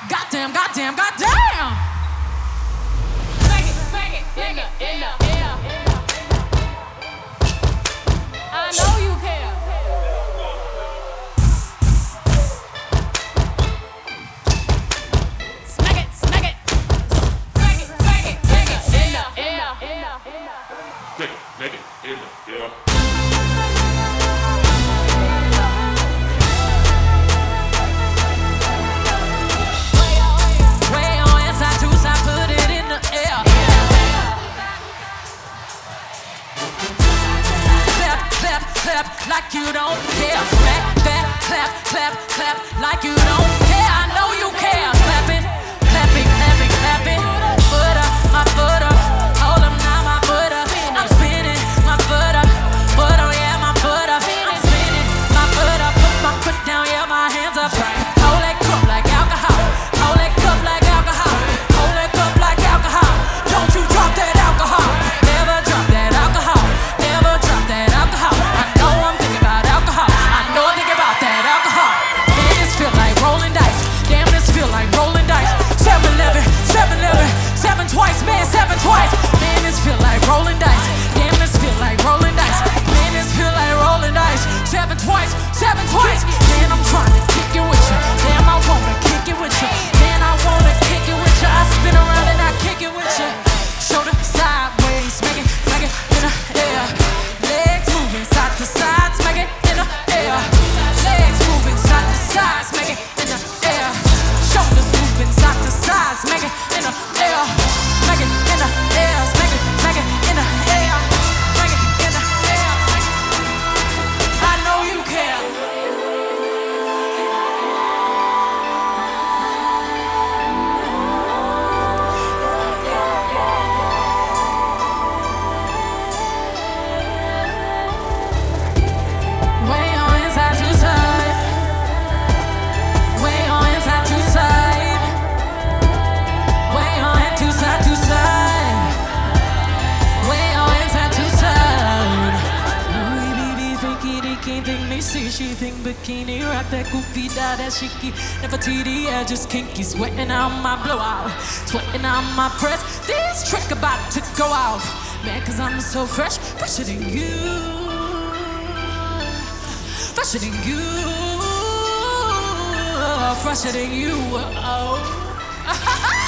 Goddamn, goddamn, goddamn. Smack it, in the air. I know you care. Smack it, in the air. Smack it in the air. Way on inside to side, put it in the air. Clap, clap, clap like you don't care. Smack that, clap, clap, clap like you don't care. I know you care. Clap it, clap it, clap it, clap it. Foot up, my foot up. Hold 'em now, my foot up. I'm spinning my foot up. Foot up, yeah, my foot up. I'm spinning my foot up. Put my foot down, yeah, my hands up. Hold that cup like alcohol. Hold that cup like alcohol. Hold that cup like alcohol. Don't you drop that alcohol. Never drop that alcohol. Never drop that alcohol. I know I'm thinking about alcohol. I know I'm thinking about that alcohol. Man, this feel like rolling dice. Damn, this feel like rolling dice. 7-11, 7-11, 7 twice, man, 7 twice. Man, this feel like rolling dice. Damn, this feel like rolling dice. Man, this feel like rolling dice. 7 twice, 7 twice. Man, I'm trying to kick it with you. Damn, I wanna kick it with you. Man, I wanna kick it with you. I spin around and I kick it with you. Shoulder sideways, smack it in the air. Legs moving side to side, smack it in the air. Legs moving side to side, smack it in the air. Shoulders moving side to side, smack it in the air. Smack it in the air, smack it in the air. Smack it in the air. I know you care. Way on inside to side. Way on inside to side. Way on to side to side. Way on inside to side. Louis BB freaky deaky, think me see she think bikini. Rock that goofy dye that chicky. Never TD, yeah, just kinky. Sweating out my blowout. Sweating out my press. This trick about to go out. Man, cause I'm so fresh. Fresher than you. Fresher than you, fresher than you. Oh.